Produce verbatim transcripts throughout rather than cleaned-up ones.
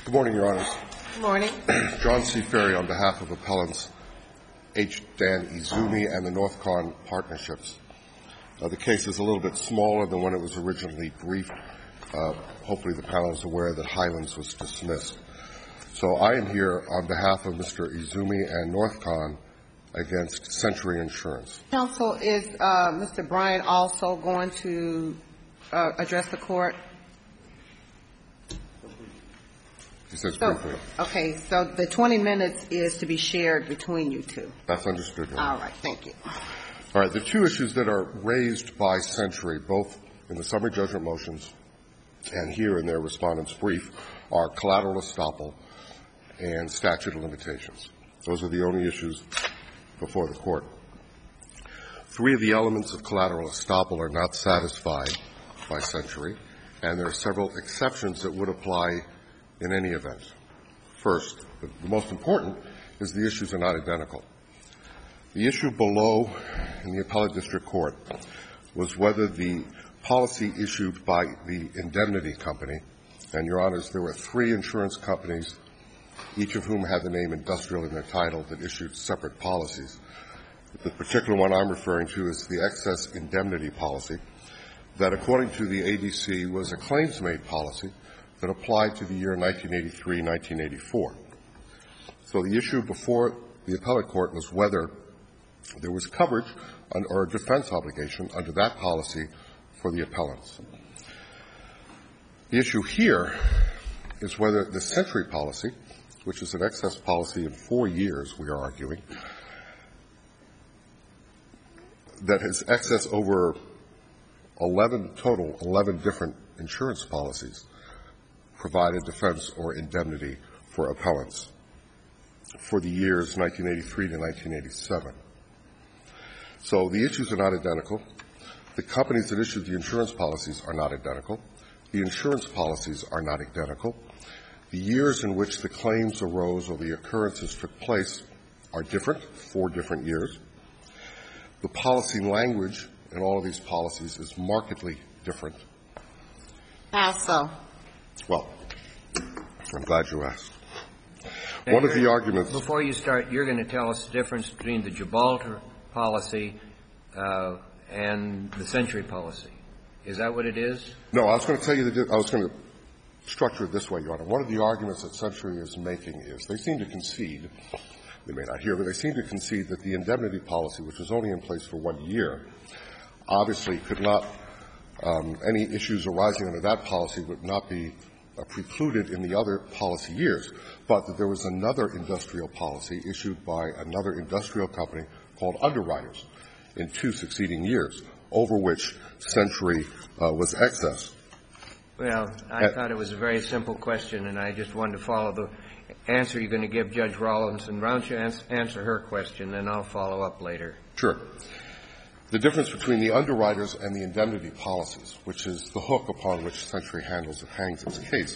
Good morning, Your Honors. Good morning. John C. Ferry on behalf of appellants H. Dan Izumi and the Northcon Partnerships. Uh, the case is a little bit smaller than when it was originally briefed. Uh, hopefully the panel is aware that Highlands was dismissed. So I am here on behalf of Mister Izumi and Northcon against Century Insurance. Counsel, is uh, Mister Bryant also going to uh, address the court? He says so, briefly. Okay, so the twenty minutes is to be shared between you two. That's understood, Your Honor. All right, thank you. All right, the two issues that are raised by Century, both in the summary judgment motions and here in their respondent's brief, are collateral estoppel and statute of limitations. Those are the only issues before the court. Three of the elements of collateral estoppel are not satisfied by Century, and there are several exceptions that would apply in any event. First, the most important is the issues are not identical. The issue below in the appellate district court was whether the policy issued by the indemnity company, and, Your Honors, there were three insurance companies, each of whom had the name industrial in their title, that issued separate policies. The particular one I'm referring to is the excess indemnity policy that, according to the A D C, was a claims-made policy that applied to the year nineteen eighty-three nineteen eighty-four. So the issue before the appellate court was whether there was coverage on, or a defense obligation under that policy for the appellants. The issue here is whether the Century policy, which is an excess policy in four years, we are arguing, that has excess over eleven total, eleven different insurance policies, provided defense or indemnity for appellants for the years nineteen eighty-three to nineteen eighty-seven. So the issues are not identical. The companies that issued the insurance policies are not identical. The insurance policies are not identical. The years in which the claims arose or the occurrences took place are different, four different years. The policy language in all of these policies is markedly different. How so? Well, I'm glad you asked. Now, one of the arguments... Before you start, you're going to tell us the difference between the Gibraltar policy uh, and the Century policy. Is that what it is? No, I was going to tell you the I was going to structure it this way, Your Honor. One of the arguments that Century is making is they seem to concede, they may not hear, but they seem to concede that the indemnity policy, which was only in place for one year, obviously could not, um, any issues arising under that policy would not be uh, precluded in the other policy years, but that there was another industrial policy issued by another industrial company called Underwriters in two succeeding years, over which Century uh, was excess. Well, I uh, thought it was a very simple question, and I just wanted to follow the answer you're going to give Judge Rawlinson. Why don't you ans- answer her question, and I'll follow up later. Sure. The difference between the Underwriters and the indemnity policies, which is the hook upon which Century handles, it hangs its case.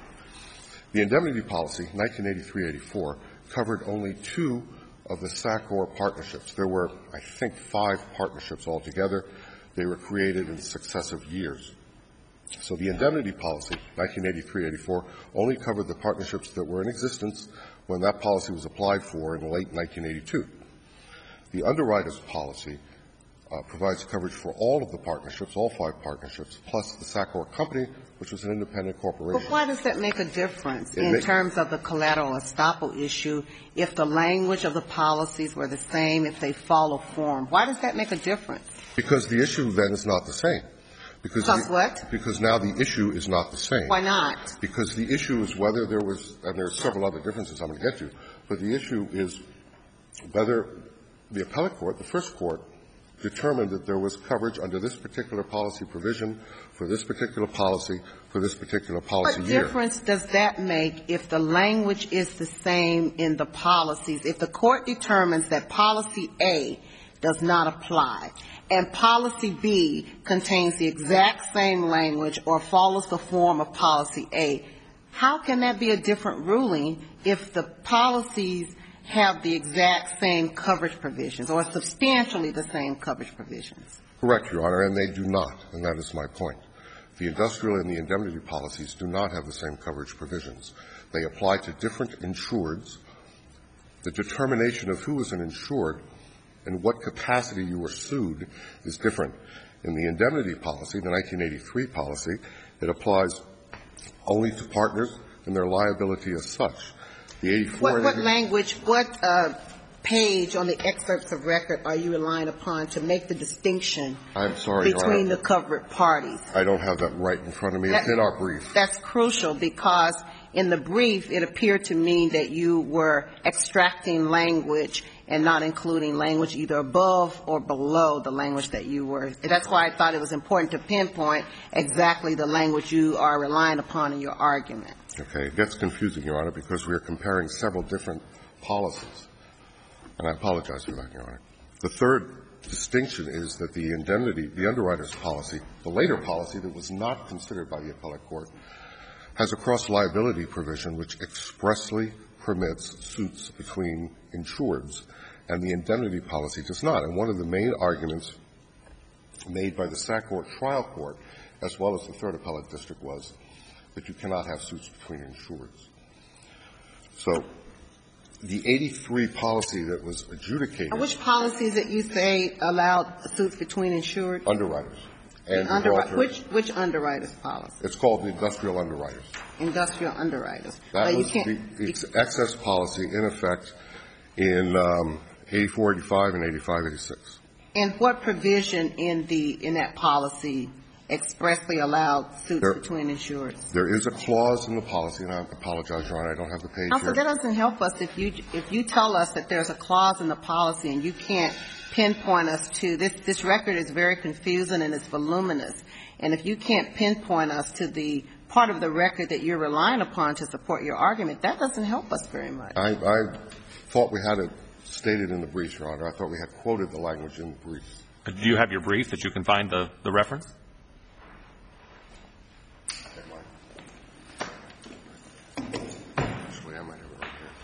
The indemnity policy, nineteen eighty-three eighty-four, covered only two of the SACOR partnerships. There were, I think, five partnerships altogether. They were created in successive years. So the indemnity policy, nineteen eighty-three eighty-four, only covered the partnerships that were in existence when that policy was applied for in late nineteen eighty-two. The Underwriters policy uh, provides coverage for all of the partnerships, all five partnerships, plus the SACOR company, which was an independent corporation. But why does that make a difference it in makes, terms of the collateral estoppel issue if the language of the policies were the same, if they follow form? Why does that make a difference? Because the issue then is not the same. Because Because the, what? Because now the issue is not the same. Why not? Because the issue is whether there was, and there are several other differences I'm going to get to, but the issue is whether the appellate court, the first court, determined that there was coverage under this particular policy provision for this particular policy for this particular policy what year. What difference does that make if the language is the same in the policies? If the court determines that policy A does not apply and policy B contains the exact same language or follows the form of policy A, how can that be a different ruling if the policies have the exact same coverage provisions or substantially the same coverage provisions? Correct, Your Honor, and they do not, and that is my point. The industrial and the indemnity policies do not have the same coverage provisions. They apply to different insureds. The determination of who is an insured and what capacity you are sued is different. In the indemnity policy, the nineteen eighty-three policy, it applies only to partners and their liability as such. The eighty-four What, what language, what uh, page on the excerpts of record are you relying upon to make the distinction I'm sorry, between Your Honor, the covered parties? I don't have that right in front of me. That, it's in our brief. That's crucial because in the brief it appeared to me that you were extracting language and not including language either above or below the language that you were. That's why I thought it was important to pinpoint exactly the language you are relying upon in your argument. Okay. It gets confusing, Your Honor, because we are comparing several different policies. And I apologize for that, Your Honor. The third distinction is that the indemnity, the underwriter's policy, the later policy that was not considered by the appellate court, has a cross-liability provision which expressly permits suits between insureds, and the indemnity policy does not. And one of the main arguments made by the S A C Court trial court, as well as the Third Appellate District, was that you cannot have suits between insureds. So the eighty-three policy that was adjudicated. And which policies that you say allowed suits between insured? Underwriters. And Underwriter, which, which underwriters policy? It's called the industrial underwriters. Industrial underwriters. That but was you can't, the it's excess policy in effect in um, eighty-four eighty-five and eighty-five eighty-six. And what provision in the in that policy expressly allowed suits there, between insureds? There is a clause in the policy, and I apologize, Your Honor, I don't have the page Also, here. that doesn't help us if you if you tell us that there's a clause in the policy and you can't pinpoint us to this. This record is very confusing and it's voluminous, and if you can't pinpoint us to the part of the record that you're relying upon to support your argument, that doesn't help us very much. I, I thought we had it stated in the briefs, Your Honor. I thought we had quoted the language in the briefs. Do you have your brief that you can find the, the reference? Actually, I might have it right here.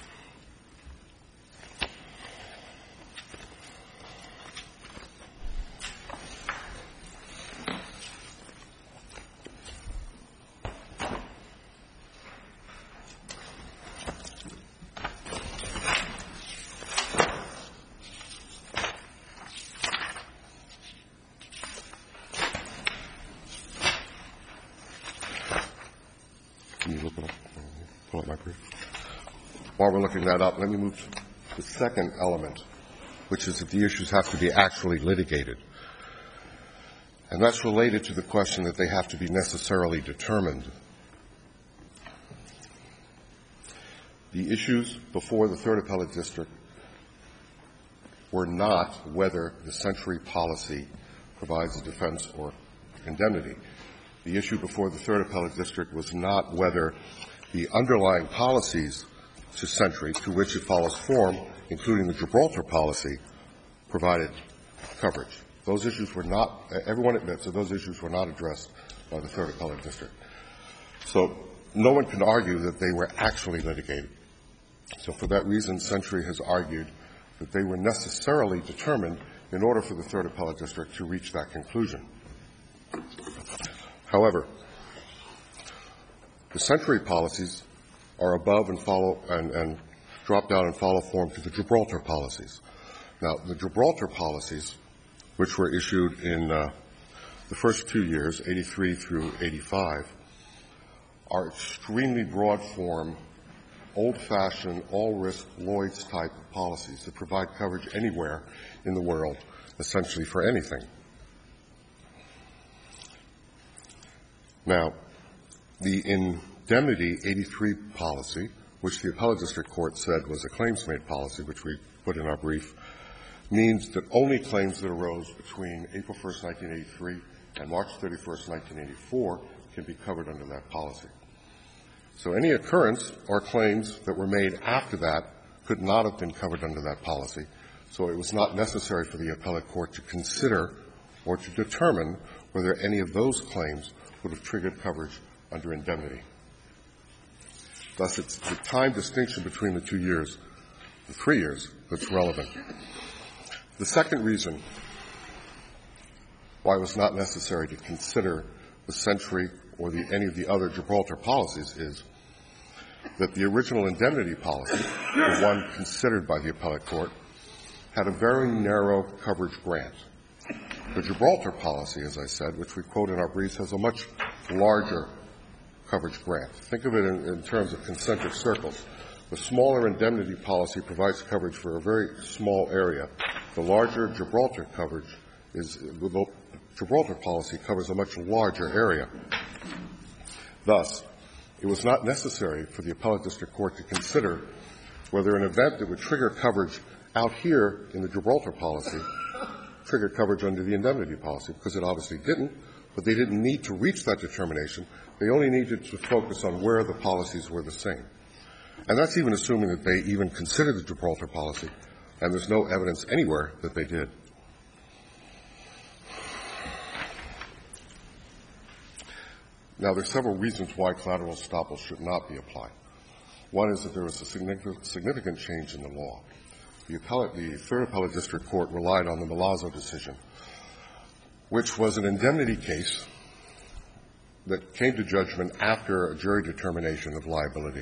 Can you look it up? Pull up my brief. While we're looking that up, let me move to the second element, which is that the issues have to be actually litigated. And that's related to the question that they have to be necessarily determined. The issues before the Third Appellate District were not whether the Century policy provides a defense or indemnity. The issue before the Third Appellate District was not whether the underlying policies to Century, to which it follows form, including the Gibraltar policy, provided coverage. Those issues were not – everyone admits that those issues were not addressed by the Third Appellate District. So no one can argue that they were actually litigated. So for that reason, Century has argued that they were necessarily determined in order for the Third Appellate District to reach that conclusion. However, the Century policies are above and follow and, and drop down and follow form to the Gibraltar policies. Now, the Gibraltar policies, which were issued in uh, the first two years, eighty-three through eighty-five, are extremely broad form, old-fashioned, all-risk Lloyd's type of policies that provide coverage anywhere in the world, essentially for anything. Now, the indemnity eighty-three policy, which the Appellate District Court said was a claims-made policy, which we put in our brief, means that only claims that arose between April first, nineteen eighty-three and March thirty-first, nineteen eighty-four can be covered under that policy. So any occurrence or claims that were made after that could not have been covered under that policy. So it was not necessary for the appellate court to consider or to determine whether any of those claims would have triggered coverage under indemnity. Thus, it's the time distinction between the two years, the three years, that's relevant. The second reason why it was not necessary to consider the Century or the, any of the other Gibraltar policies is that the original indemnity policy, the one considered by the appellate court, had a very narrow coverage grant. The Gibraltar policy, as I said, which we quote in our briefs, has a much larger coverage grant. Think of it in, in terms of concentric circles. The smaller indemnity policy provides coverage for a very small area. The larger Gibraltar coverage is, the Gibraltar policy covers a much larger area. Thus, it was not necessary for the appellate district court to consider whether an event that would trigger coverage out here in the Gibraltar policy triggered coverage under the indemnity policy, because it obviously didn't, but they didn't need to reach that determination. They only needed to focus on where the policies were the same. And that's even assuming that they even considered the Gibraltar policy, and there's no evidence anywhere that they did. Now, there are several reasons why collateral estoppel should not be applied. One is that there was a significant, significant change in the law. The, appellate, the Third Appellate District Court relied on the Milazzo decision, which was an indemnity case that came to judgment after a jury determination of liability.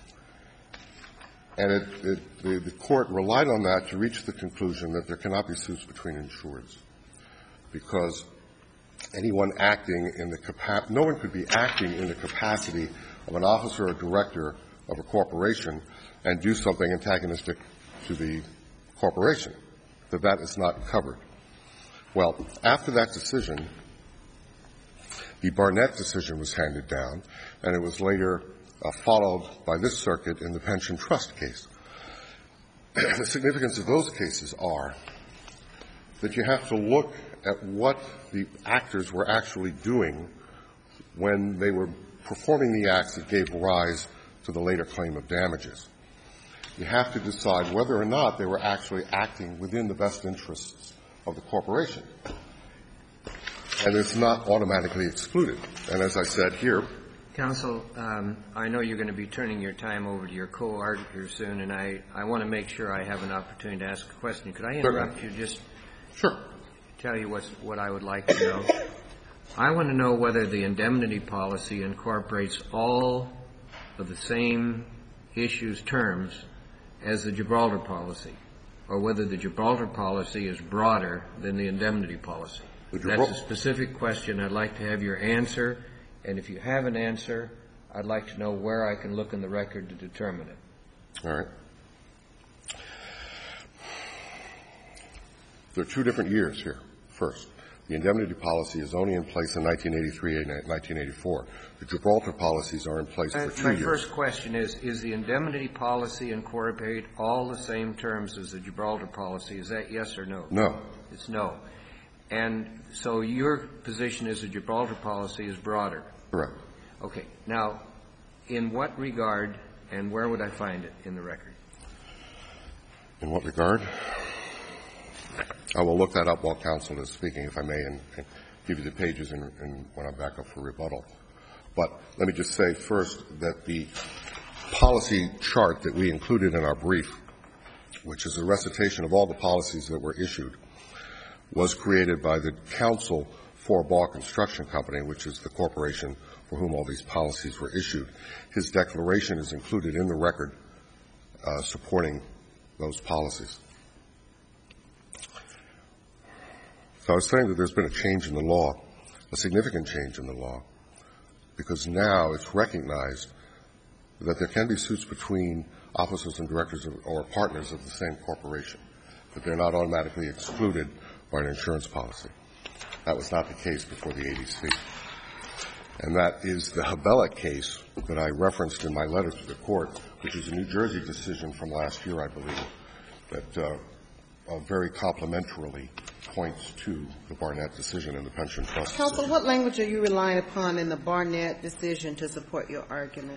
And it, it, the, the Court relied on that to reach the conclusion that there cannot be suits between insureds, because anyone acting in the capa- no one could be acting in the capacity of an officer or director of a corporation and do something antagonistic to the corporation, that that is not covered. Well, after that decision, the Barnett decision was handed down, and it was later uh, followed by this circuit in the pension trust case. The significance of those cases are that you have to look at what the actors were actually doing when they were performing the acts that gave rise to the later claim of damages. You have to decide whether or not they were actually acting within the best interests of the corporation. And it's not automatically excluded. And as I said here, Counsel, um, I know you're going to be turning your time over to your co-arguer soon, and I, I want to make sure I have an opportunity to ask a question. Could I interrupt Certainly. you just sure. tell you what's, what I would like to know? I want to know whether the indemnity policy incorporates all of the same issues, terms, as the Gibraltar policy, or whether the Gibraltar policy is broader than the indemnity policy. That's a specific question. I'd like to have your answer. And if you have an answer, I'd like to know where I can look in the record to determine it. All right. There are two different years here. First, the indemnity policy is only in place in nineteen eighty-three and nineteen eighty-four. The Gibraltar policies are in place for two My years. My first question is, is the indemnity policy incorporate all the same terms as the Gibraltar policy? Is that yes or no? No. It's no. And so your position is the Gibraltar policy is broader? Correct. Okay. Now, in what regard and where would I find it in the record? In what regard? I will look that up while counsel is speaking, if I may, and, and give you the pages in, in, when I'm back up for rebuttal. But let me just say first that the policy chart that we included in our brief, which is a recitation of all the policies that were issued, was created by the counsel for Ball Construction Company, which is the corporation for whom all these policies were issued. His declaration is included in the record uh, supporting those policies. So I was saying that there's been a change in the law, a significant change in the law, because now it's recognized that there can be suits between officers and directors of, or partners of the same corporation, that they're not automatically excluded by an insurance policy. That was not the case before the A D C. And that is the Habella case that I referenced in my letter to the court, which is a New Jersey decision from last year, I believe, that uh, uh, very complementarily points to the Barnett decision and the pension trust Counsel, decision. what language are you relying upon in the Barnett decision to support your argument?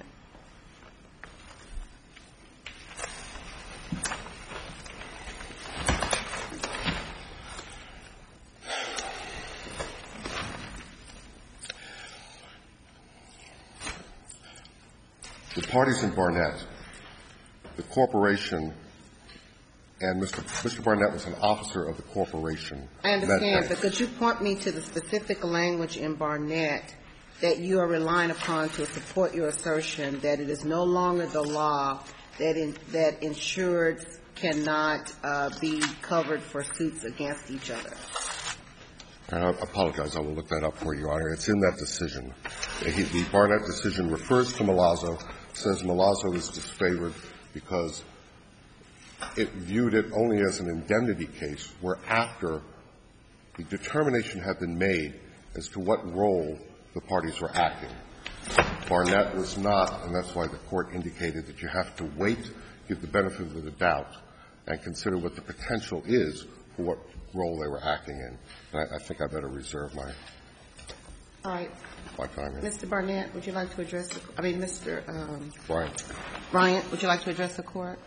The parties in Barnett, the corporation, and Mister Mister Barnett was an officer of the corporation. I understand, but could you point me to the specific language in Barnett that you are relying upon to support your assertion that it is no longer the law that in, that insureds cannot uh, be covered for suits against each other? I apologize. I will look that up for you, Your Honor. It's in that decision. The Barnett decision refers to Milazzo, says Milazzo is disfavored because it viewed it only as an indemnity case where after the determination had been made as to what role the parties were acting. Barnett was not, and that's why the Court indicated that you have to wait, give the benefit of the doubt, and consider what the potential is for what role they were acting in. And I, I think I better reserve my, All right. my time here. Mister Barnett, would you like to address the, I mean, Mister Um, Bryant. Bryant, would you like to address the Court?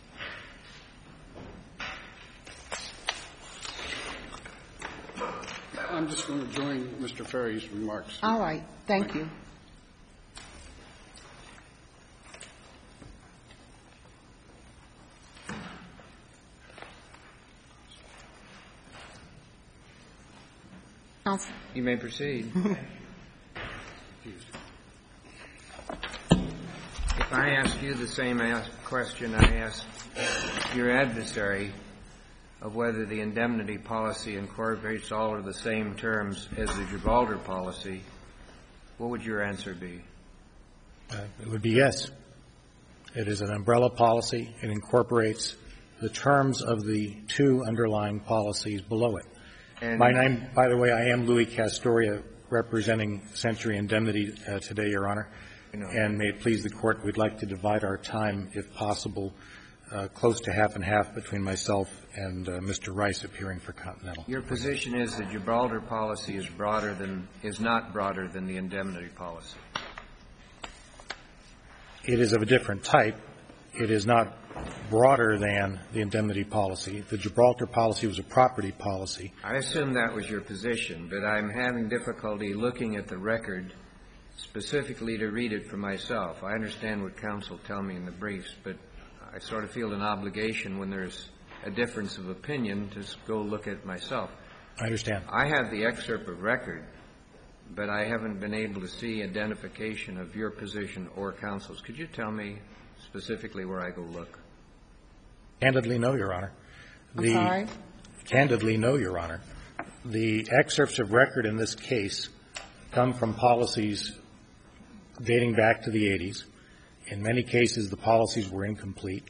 I'm just going to join Mister Ferry's remarks. All right. Thank you. Counsel. You may proceed. If I ask you the same ask question I asked your adversary of whether the indemnity policy incorporates all of the same terms as the Gibraltar policy, what would your answer be? Uh, it would be yes. It is an umbrella policy. It incorporates the terms of the two underlying policies below it. And My name, by the way, I am Louis Castoria, representing Century Indemnity uh, today, Your Honor. You know. And may it please the Court, we'd like to divide our time, if possible, uh, close to half and half between myself and uh, Mister Rice appearing for Continental. Your position is the Gibraltar policy is broader than is not broader than the indemnity policy. It is of a different type. It is not broader than the indemnity policy. The Gibraltar policy was a property policy. I assume that was your position, but I'm having difficulty looking at the record specifically to read it for myself. I understand what counsel tell me in the briefs, but I sort of feel an obligation when there's a difference of opinion to go look at it myself. I understand. I have the excerpt of record, but I haven't been able to see identification of your position or counsel's. Could you tell me specifically where I go look? Candidly, no, Your Honor. I'm The, sorry? Candidly, no, Your Honor. The excerpts of record in this case come from policies dating back to the eighties. In many cases, the policies were incomplete.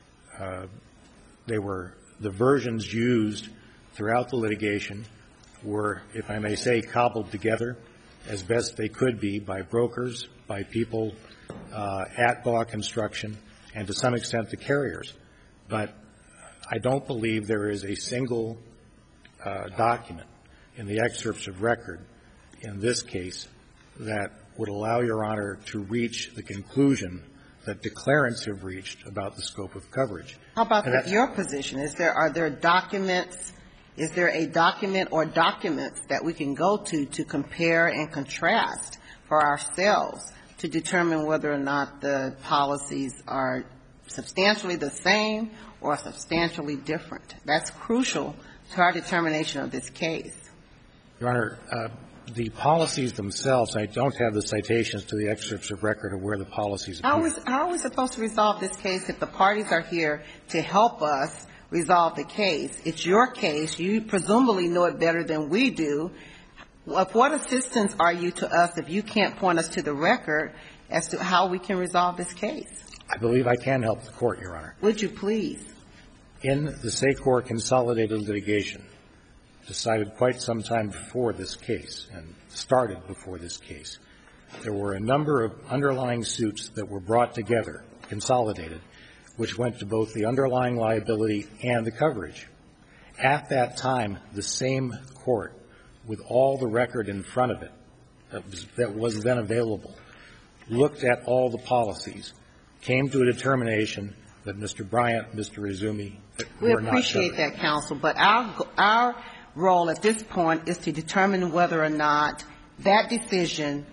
Uh, they were the versions used throughout the litigation were, if I may say, cobbled together as best they could be by brokers, by people uh, at Baugh Construction, and to some extent the carriers. But I don't believe there is a single uh, document in the excerpts of record in this case that would allow Your Honor to reach the conclusion that declarants have reached about the scope of coverage. How about And the, that's- your position? Is there, are there documents, is there a document or documents that we can go to to compare and contrast for ourselves to determine whether or not the policies are substantially the same or substantially different? That's crucial to our determination of this case. Your Honor, uh, the policies themselves, I don't have the citations to the excerpts of record of where the policies appear. How is, how are we supposed to resolve this case if the parties are here to help us resolve the case? It's your case. You presumably know it better than we do. Of what assistance are you to us if you can't point us to the record as to how we can resolve this case? I believe I can help the Court, Your Honor. Would you please? In the SACOR consolidated litigation, decided quite some time before this case and started before this case, there were a number of underlying suits that were brought together, consolidated, which went to both the underlying liability and the coverage. At that time, the same court, with all the record in front of it that was, that was then available, looked at all the policies, came to a determination that Mister Bryant, Mister Izumi We were not appreciate covered. that, counsel, but our, our role at this point is to determine whether or not that decision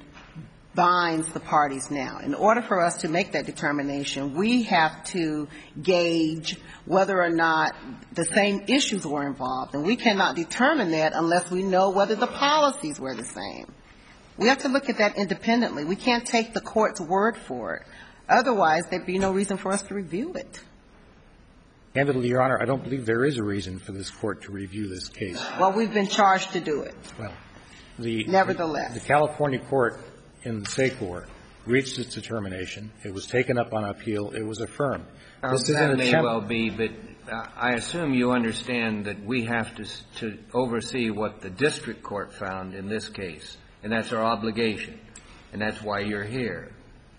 binds the parties now. In order for us to make that determination, we have to gauge whether or not the same issues were involved, and we cannot determine that unless we know whether the policies were the same. We have to look at that independently. We can't take the court's word for it. Otherwise, there'd be no reason for us to review it. Candidly, Your Honor, I don't believe there is a reason for this Court to review this case. Well, we've been charged to do it. Well, the Nevertheless. The California court in SACOR reached its determination. It was taken up on appeal. It was affirmed. Uh, This is that an may attempt- well be, but uh, I assume you understand that we have to s- to oversee what the district court found in this case, and that's our obligation, and that's why you're here.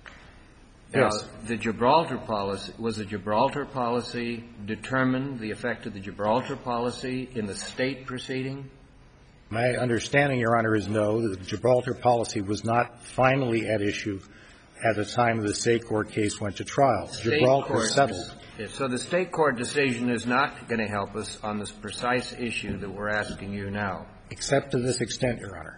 Now, Yes. the Gibraltar policy, was the Gibraltar policy determined, the effect of the Gibraltar policy in the state proceeding? My understanding, Your Honor, is no, that the Gibraltar policy was not finally at issue at the time the SACOR case went to trial. State Gibraltar court- settled. So the state court decision is not going to help us on this precise issue that we're asking you now. Except to this extent, Your Honor.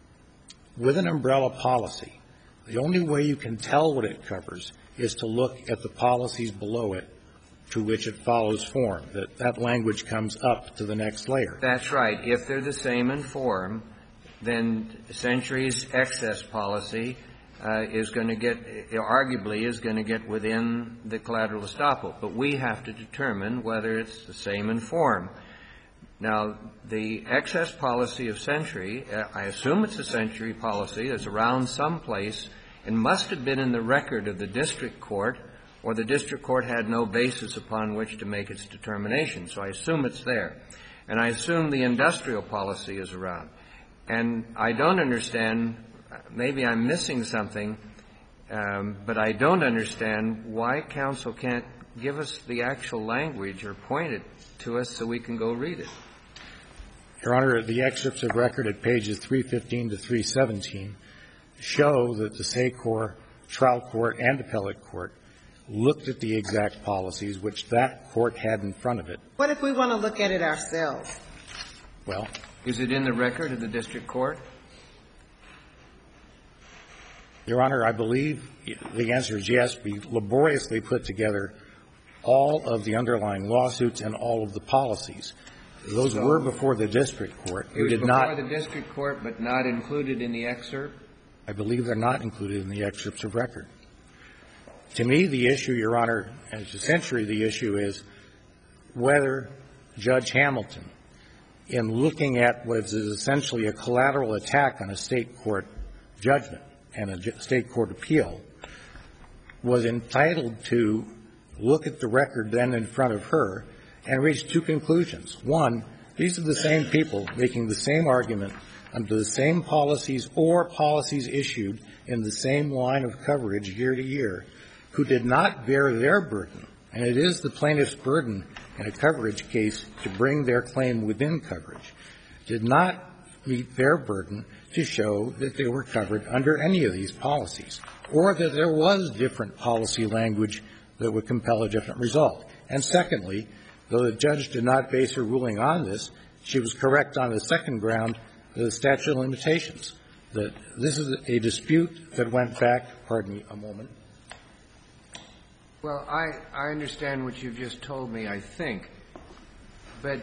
With an umbrella policy, the only way you can tell what it covers is to look at the policies below it to which it follows form, that that language comes up to the next layer. That's right. If they're the same in form, then Century's excess policy uh, is going to get, arguably, is going to get within the collateral estoppel. But we have to determine whether it's the same in form. Now, the excess policy of Century, uh, I assume it's a Century policy, is around someplace and must have been in the record of the district court, or the district court had no basis upon which to make its determination. So I assume it's there. And I assume the industrial policy is around. And I don't understand, maybe I'm missing something, um, but I don't understand why counsel can't give us the actual language or point it to us so we can go read it. Your Honor, the excerpts of record at pages three fifteen to three seventeen show that the SACOR trial court and appellate court looked at the exact policies which that court had in front of it. What if we want to look at it ourselves? Well, Is it in the record of the district court? Your Honor, I believe the answer is yes. We laboriously put together all of the underlying lawsuits and all of the policies. Those So were before the district court. It We was did before not. the district court, but not included in the excerpt? I believe they're not included in the excerpts of record. To me, the issue, Your Honor, and to Century, the issue is whether Judge Hamilton, in looking at what is essentially a collateral attack on a state court judgment and a state court appeal, was entitled to look at the record then in front of her and reach two conclusions. One, these are the same people making the same argument under the same policies or policies issued in the same line of coverage year to year, who did not bear their burden, and it is the plaintiff's burden in a coverage case to bring their claim within coverage, did not meet their burden to show that they were covered under any of these policies, or that there was different policy language that would compel a different result. And secondly, though the judge did not base her ruling on this, she was correct on the second ground, the statute of limitations, that this is a dispute that went back, pardon me a moment. Well, I, I understand what you've just told me, I think. But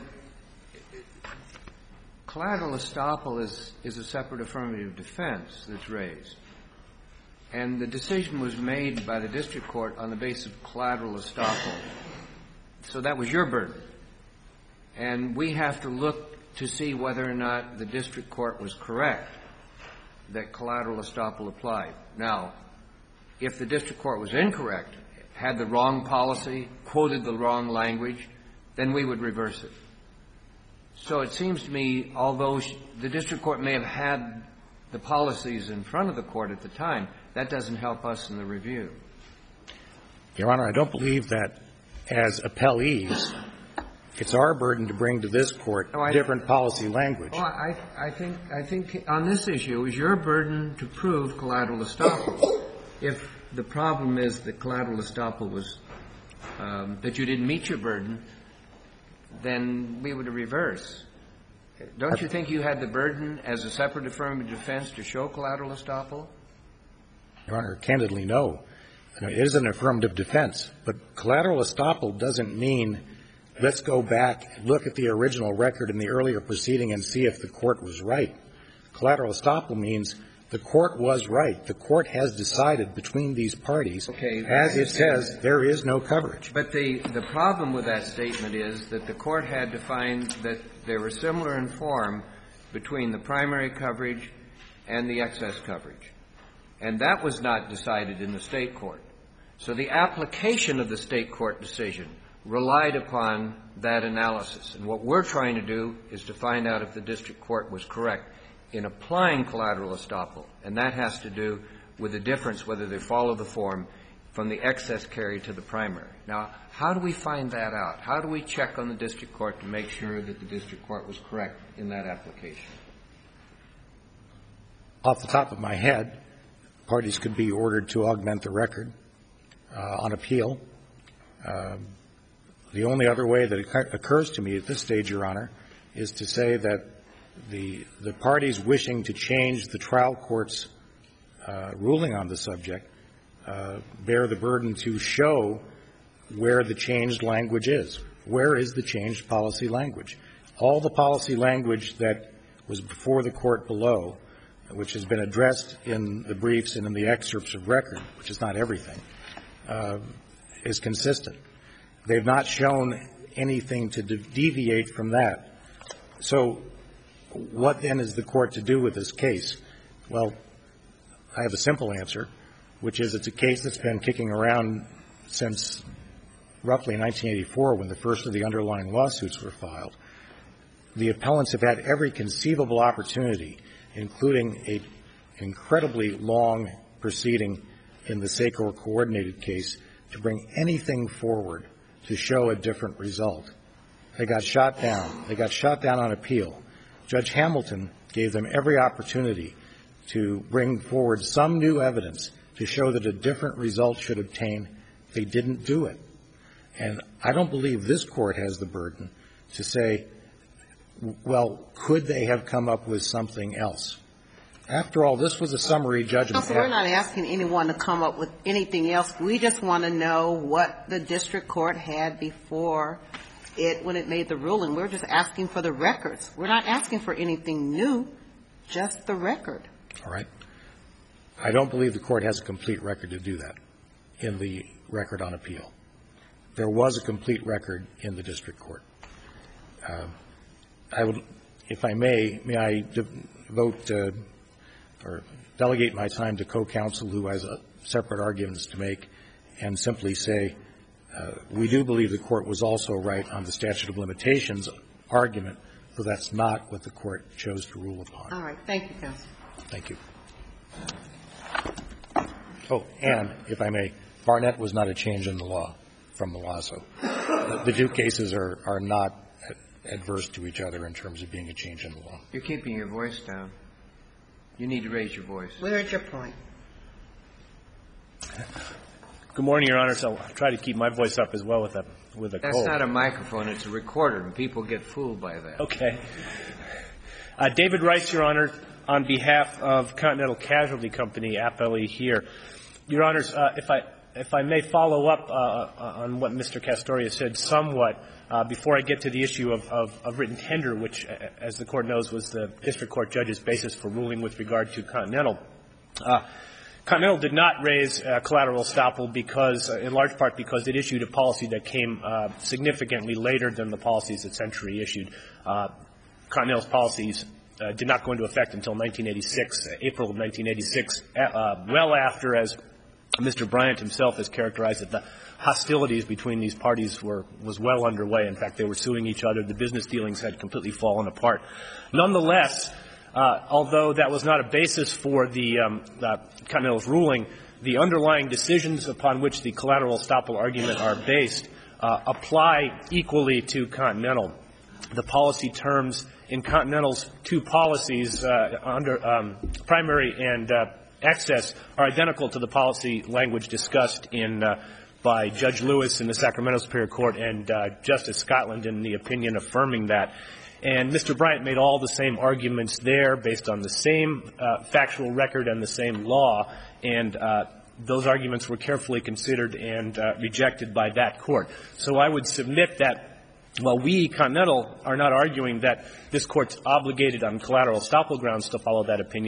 collateral estoppel is, is a separate affirmative defense that's raised. And the decision was made by the district court on the basis of collateral estoppel. So that was your burden. And we have to look to see whether or not the district court was correct that collateral estoppel applied. Now, if the district court was incorrect, had the wrong policy, quoted the wrong language, then we would reverse it. So it seems to me, although the district court may have had the policies in front of the court at the time, that doesn't help us in the review. Your Honor, I don't believe that as appellees, it's our burden to bring to this court No, I, different policy language. Well, I, I think I think on this issue, it was your burden to prove collateral estoppel. If the problem is that collateral estoppel was um, that you didn't meet your burden, then we would reverse. Don't you think you had the burden as a separate affirmative defense to show collateral estoppel? Your Honor, candidly, no. It is an affirmative defense, but collateral estoppel doesn't mean let's go back, look at the original record in the earlier proceeding and see if the court was right. Collateral estoppel means The Court was right. The Court has decided between these parties, Okay, as it says, there is no coverage. But the, the problem with that statement is that the Court had to find that they were similar in form between the primary coverage and the excess coverage. And that was not decided in the State court. So the application of the State court decision relied upon that analysis. And what we're trying to do is to find out if the district court was correct in applying collateral estoppel. And that has to do with the difference whether they follow the form from the excess carry to the primary. Now, how do we find that out? How do we check on the district court to make sure that the district court was correct in that application? Off the top of my head, parties could be ordered to augment the record uh, on appeal. Uh, the only other way that it occurs to me at this stage, Your Honor, is to say that the the parties wishing to change the trial court's uh, ruling on the subject uh, bear the burden to show where the changed language is. Where is the changed policy language? All the policy language that was before the court below, which has been addressed in the briefs and in the excerpts of record, which is not everything, uh, is consistent. They've not shown anything to de- deviate from that. So what then is the court to do with this case? Well, I have a simple answer, which is it's a case that's been kicking around since roughly nineteen eighty-four, when the first of the underlying lawsuits were filed. The appellants have had every conceivable opportunity, including a incredibly long proceeding in the SACOR coordinated case, to bring anything forward to show a different result. They got shot down. They got shot down on appeal. Judge Hamilton gave them every opportunity to bring forward some new evidence to show that a different result should obtain. They didn't do it. And I don't believe this Court has the burden to say, well, could they have come up with something else? After all, this was a summary judgment. So we're not asking anyone to come up with anything else. We just want to know what the district court had before it when it made the ruling. We're just asking for the records. We're not asking for anything new, just the record. All right. I don't believe the Court has a complete record to do that in the record on appeal. There was a complete record in the district court. Uh, I would, if I may, may I devote uh, or delegate my time to co-counsel who has uh, separate arguments to make and simply say uh, we do believe the Court was also right on the statute of limitations argument, but that's not what the Court chose to rule upon. All right. Thank you, counsel. Thank you. Oh, and if I may, Barnett was not a change in the law from Milazzo. The, the two cases are, are not adverse to each other in terms of being a change in the law. You're keeping your voice down. You need to raise your voice. Where's your point? Good morning, Your Honor. So I'll try to keep my voice up as well with a with a That's cold. not a microphone. It's a recorder, and people get fooled by that. Okay. Uh, David Rice, Your Honor, on behalf of Continental Casualty Company, appellee here. Your Honors, uh, if I if I may follow up uh, on what Mister Castoria said somewhat uh, before I get to the issue of, of, of written tender, which, as the Court knows, was the district court judge's basis for ruling with regard to Continental. Uh, Continental did not raise uh, collateral estoppel because, uh, in large part, because it issued a policy that came uh, significantly later than the policies that Century issued. Uh, Continental's policies uh, did not go into effect until nineteen eighty-six, uh, April of nineteen eighty-six, uh, well after, as Mister Bryant himself has characterized it, the hostilities between these parties were was well underway. In fact, they were suing each other. The business dealings had completely fallen apart. Nonetheless, uh, although that was not a basis for the um, uh, Continental's ruling, the underlying decisions upon which the collateral estoppel argument are based uh, apply equally to Continental. The policy terms in Continental's two policies uh, under um, primary and uh, excess are identical to the policy language discussed in uh, by Judge Lewis in the Sacramento Superior Court and uh, Justice Scotland in the opinion affirming that. And Mister Bryant made all the same arguments there based on the same uh, factual record and the same law, and uh, those arguments were carefully considered and uh, rejected by that court. So I would submit that while we, Continental, are not arguing that this Court's obligated on collateral estoppel grounds to follow that opinion,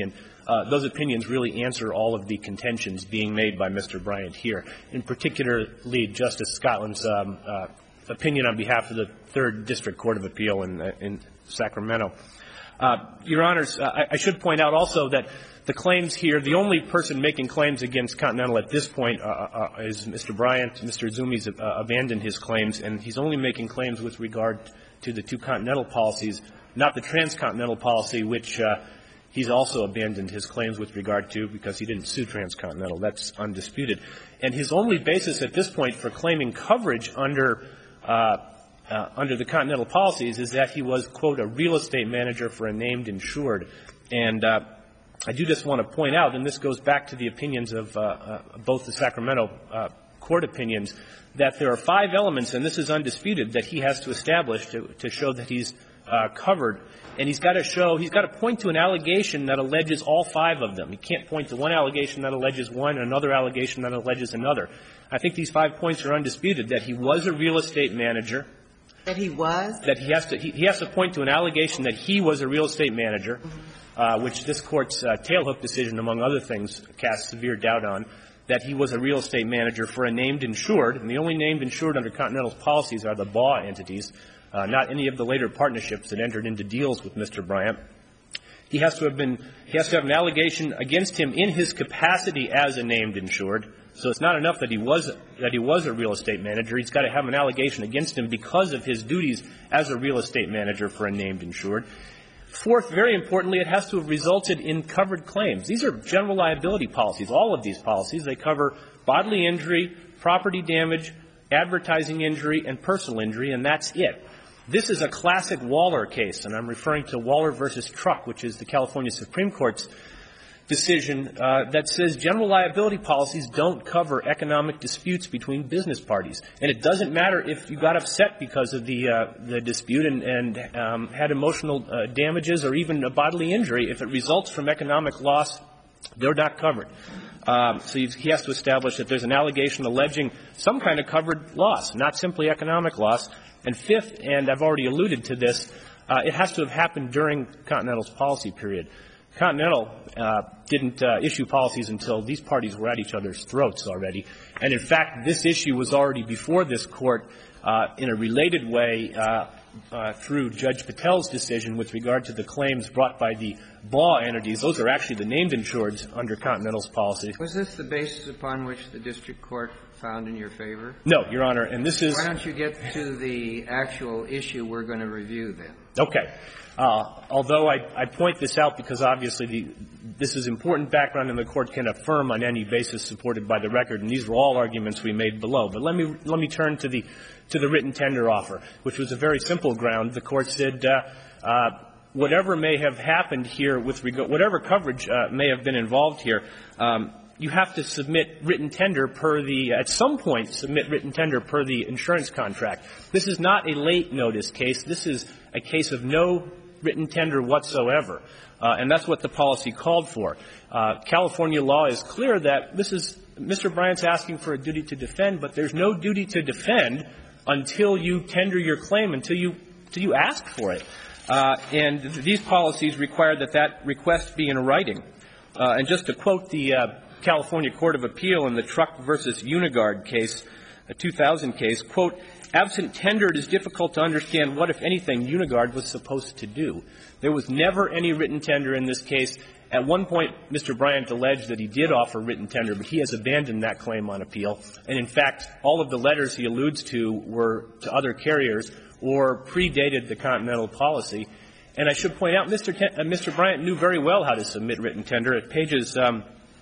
uh, those opinions really answer all of the contentions being made by Mister Bryant here, in particularly Justice Scotland's um, uh, opinion on behalf of the Third District Court of Appeal in, uh, in Sacramento. Uh, Your Honors, uh, I, I should point out also that the claims here, the only person making claims against Continental at this point uh, uh, is Mister Bryant. Mister Zumi's uh, abandoned his claims, and he's only making claims with regard to the two Continental policies, not the transcontinental policy, which uh, he's also abandoned his claims with regard to because he didn't sue transcontinental. That's undisputed. And his only basis at this point for claiming coverage under uh, uh, under the Continental policies is that he was, quote, a real estate manager for a named insured. And uh, I do just want to point out, and this goes back to the opinions of uh, uh, both the Sacramento uh, court opinions, that there are five elements, and this is undisputed, that he has to establish to, to show that he's uh, covered. And he's got to show, he's got to point to an allegation that alleges all five of them. He can't point to one allegation that alleges one and another allegation that alleges another. I think these five points are undisputed, that he was a real estate manager. That he was? That he has to, he, he has to point to an allegation that he was a real estate manager, mm-hmm. uh, which this Court's uh, tailhook decision, among other things, casts severe doubt on, that he was a real estate manager for a named insured, and the only named insured under Continental's policies are the B A W entities, uh, not any of the later partnerships that entered into deals with Mister Bryant. He has to have been, he has to have an allegation against him in his capacity as a named insured. So it's not enough that he was, that he was a real estate manager. He's got to have an allegation against him because of his duties as a real estate manager for a named insured. Fourth, very importantly, it has to have resulted in covered claims. These are general liability policies. All of these policies, they cover bodily injury, property damage, advertising injury, and personal injury, and that's it. This is a classic Waller case, and I'm referring to Waller versus Truck, which is the California Supreme Court's decision uh, that says general liability policies don't cover economic disputes between business parties. And it doesn't matter if you got upset because of the uh, the dispute and, and um, had emotional uh, damages or even a bodily injury. If it results from economic loss, they're not covered. Um, so he has to establish that there's an allegation alleging some kind of covered loss, not simply economic loss. And fifth, and I've already alluded to this, uh, it has to have happened during Continental's policy period. Continental uh, didn't uh, issue policies until these parties were at each other's throats already. And, in fact, this issue was already before this Court uh, in a related way uh, uh, through Judge Patel's decision with regard to the claims brought by the B A W entities. Those are actually the named insureds under Continental's policy. Was this the basis upon which the district court found in your favor? No, Your Honor, and this is... Why don't you get to the actual issue we're going to review then? Okay. Uh, although I, I point this out because obviously the, this is important background and the Court can affirm on any basis supported by the record, and these were all arguments we made below. But let me, let me turn to the, to the written tender offer, which was a very simple ground. The Court said, uh, uh, whatever may have happened here with regard, whatever coverage uh, may have been involved here, um, you have to submit written tender per the, at some point, submit written tender per the insurance contract. This is not a late notice case. This is a case of no written tender whatsoever. Uh, and that's what the policy called for. Uh, California law is clear that this is, Mister Bryant's asking for a duty to defend, but there's no duty to defend until you tender your claim, until you, until you ask for it. Uh, and th- these policies require that that request be in writing. Uh, and just to quote the, uh, California Court of Appeal in the Truck versus Unigard case, a two thousand case, quote, absent tender, it is difficult to understand what, if anything, Unigard was supposed to do. There was never any written tender in this case. At one point, Mister Bryant alleged that he did offer written tender, but he has abandoned that claim on appeal. And, in fact, all of the letters he alludes to were to other carriers or predated the Continental policy. And I should point out, Mister Ten- uh, Mister Bryant knew very well how to submit written tender. At pages um,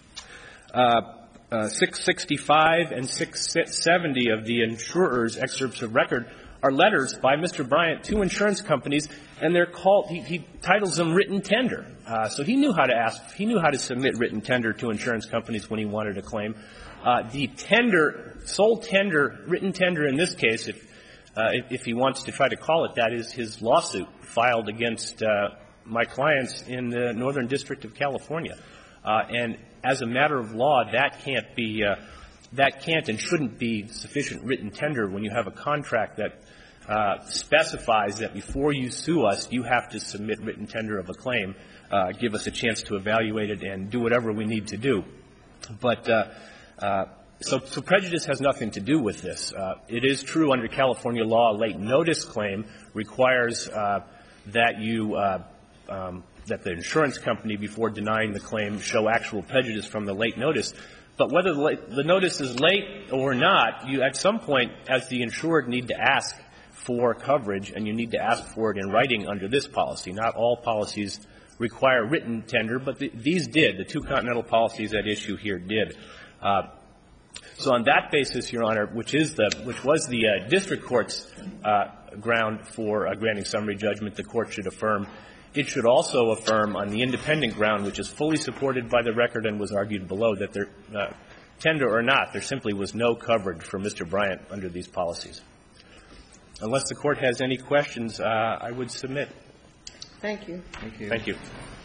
uh, uh, six sixty-five and six seventy of the insurer's excerpts of record are letters by Mister Bryant to insurance companies, and they're called, he, he titles them written tender. Uh, so he knew how to ask, he knew how to submit written tender to insurance companies when he wanted a claim. Uh, the tender, sole tender, written tender in this case, if, uh, if, if he wants to try to call it that, is his lawsuit filed against uh, my clients in the Northern District of California. Uh, and as a matter of law, that can't be, uh, that can't and shouldn't be sufficient written tender when you have a contract that uh, specifies that before you sue us, you have to submit written tender of a claim. uh, give us a chance to evaluate it and do whatever we need to do. But uh, uh, so, so prejudice has nothing to do with this. Uh, it is true under California law, a late notice claim requires uh, that you uh, um, that the insurance company, before denying the claim, show actual prejudice from the late notice. But whether the, late, the notice is late or not, you at some point, as the insured, need to ask for coverage, and you need to ask for it in writing under this policy. Not all policies require written tender, but the, these did. The two Continental policies at issue here did. Uh, so on that basis, Your Honor, which is the which was the uh, district court's uh, ground for uh, granting summary judgment, the court should affirm. It should also affirm on the independent ground, which is fully supported by the record and was argued below, that there, uh, tender or not, there simply was no coverage for Mister Bryant under these policies. Unless the Court has any questions, uh, I would submit. Thank you. Thank you. Thank you.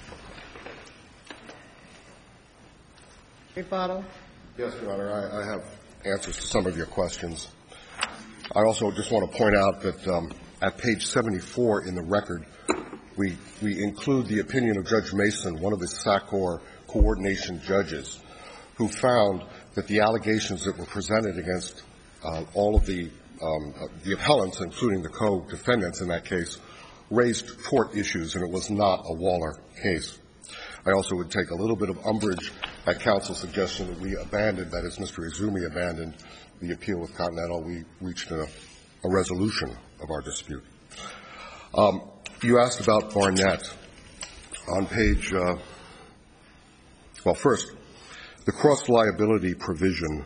Rebuttal. Yes, Your Honor, I, I have answers to some of your questions. I also just want to point out that um, at page seventy-four in the record, we, we include the opinion of Judge Mason, one of the SACOR coordination judges, who found that the allegations that were presented against uh, all of the um, uh, the appellants, including the co-defendants in that case, raised tort issues, and it was not a Waller case. I also would take a little bit of umbrage at counsel's suggestion that we abandoned, that is, Mister Izumi abandoned the appeal with Continental. We reached a, a resolution of our dispute. Um, you asked about Barnett. On page, uh, well, first, the cross-liability provision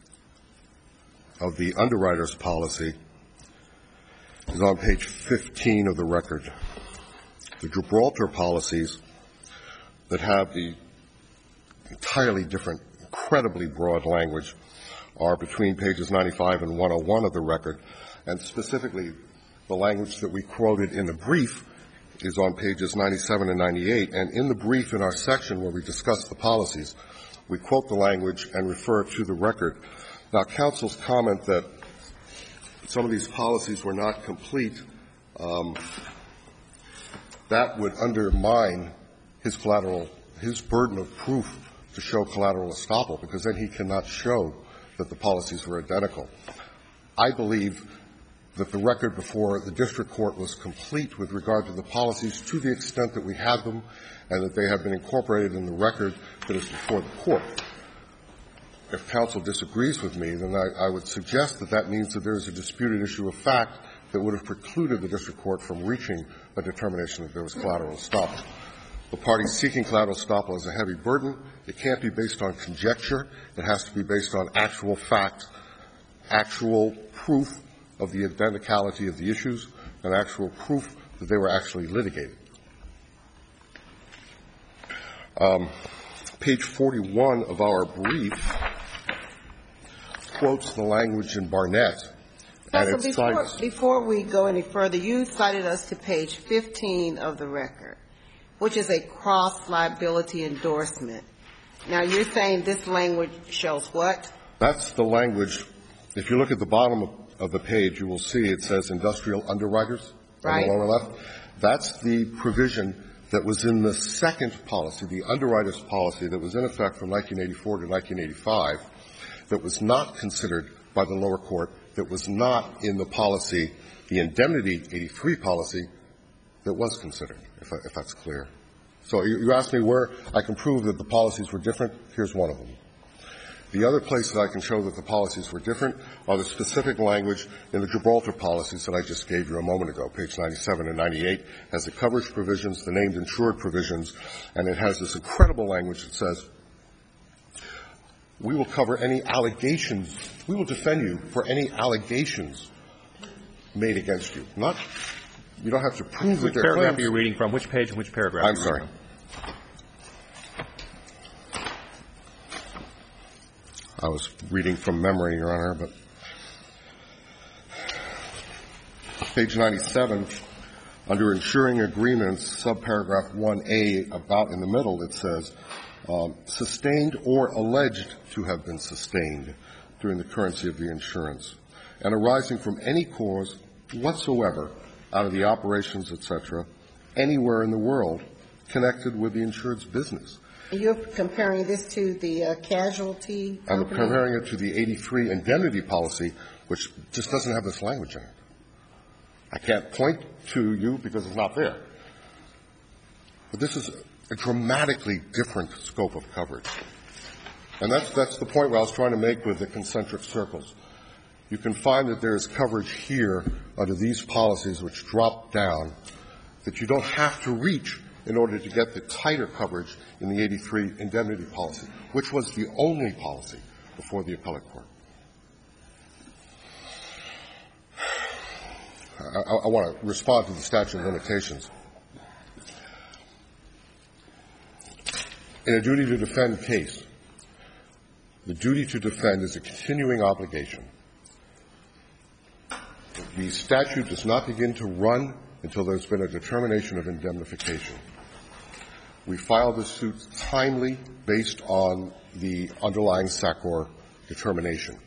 of the underwriter's policy is on page fifteen of the record. The Gibraltar policies that have the entirely different, incredibly broad language are between pages ninety-five and one oh one of the record, and specifically the language that we quoted in the brief is on pages ninety-seven and ninety-eight. And in the brief, in our section where we discuss the policies, we quote the language and refer to the record. Now, counsel's comment that some of these policies were not complete, um, that would undermine his collateral, his burden of proof to show collateral estoppel, because then he cannot show that the policies were identical. I believe that the record before the district court was complete with regard to the policies to the extent that we had them and that they have been incorporated in the record that is before the court. If counsel disagrees with me, then I, I would suggest that that means that there is a disputed issue of fact that would have precluded the district court from reaching a determination that there was collateral estoppel. The party seeking collateral estoppel is a heavy burden. It can't be based on conjecture. It has to be based on actual fact, actual proof of the identicality of the issues, and actual proof that they were actually litigated. Um, page forty-one of our brief quotes the language in Barnett, and it before, cites before we go any further, you cited us to page fifteen of the record, which is a cross-liability endorsement. Now, you're saying this language shows what? That's the language. If you look at the bottom of, of the page, you will see it says industrial underwriters right. on the lower left. That's the provision that was in the second policy, the underwriters policy that was in effect from nineteen eighty-four to nineteen eighty-five, that was not considered by the lower court, that was not in the policy, the indemnity eighty-three policy, that was considered, if, I, if that's clear. So you, you asked me where I can prove that the policies were different. Here's one of them. The other place that I can show that the policies were different are the specific language in the Gibraltar policies that I just gave you a moment ago, page ninety-seven and ninety-eight, has the coverage provisions, the named insured provisions, and it has this incredible language that says, we will cover any allegations, we will defend you for any allegations made against you. Not, you don't have to prove that they're claims. Which paragraph are you reading from? Which page and which paragraph? I'm sorry. I was reading from memory, Your Honor, but page ninety-seven, under insuring agreements, subparagraph one A, about in the middle, it says, um, sustained or alleged to have been sustained during the currency of the insurance, and arising from any cause whatsoever out of the operations, et cetera, anywhere in the world, connected with the insured's business. You're comparing this to the uh, casualty I'm company? comparing it to the eighty-three indemnity policy, which just doesn't have this language in it. I can't point to you because it's not there. But this is a dramatically different scope of coverage. And that's, that's the point where I was trying to make with the concentric circles. You can find that there is coverage here under these policies which drop down that you don't have to reach in order to get the tighter coverage in the eighty-three indemnity policy, which was the only policy before the appellate court. I, I, I want to respond to the statute of limitations. In a duty to defend case, the duty to defend is a continuing obligation. The statute does not begin to run until there's been a determination of indemnification. We filed this suit timely based on the underlying SACOR determination.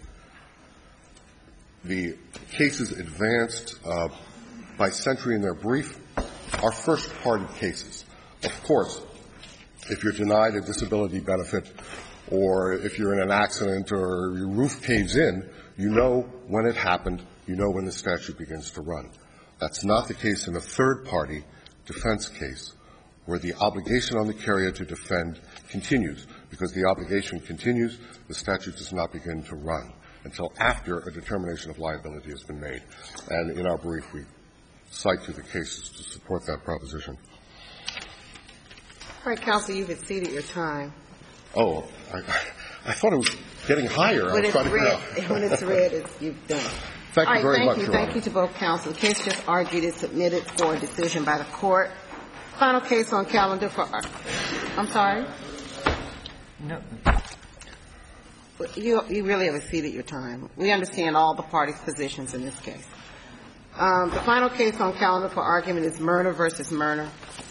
The cases advanced uh, by Century in their brief are first-party cases. Of course, if you're denied a disability benefit or if you're in an accident or your roof caves in, you know when it happened, you know when the statute begins to run. That's not the case in a third-party defense case where the obligation on the carrier to defend continues. Because the obligation continues, the statute does not begin to run until after a determination of liability has been made. And in our brief, we cite to the cases to support that proposition. All right, counsel, you've exceeded your time. Oh, I, I thought it was getting higher. When I it's was trying to red, figure out. when it's red, it's, you've done. Thank All you right, very thank much, you. Your Thank Honor. you to both counsel. The case just argued is submitted for a decision by the court. Final case on calendar for our, I'm sorry? No. You, you really have exceeded your time. We understand all the parties' positions in this case. Um, the final case on calendar for argument is Myrna versus Myrna.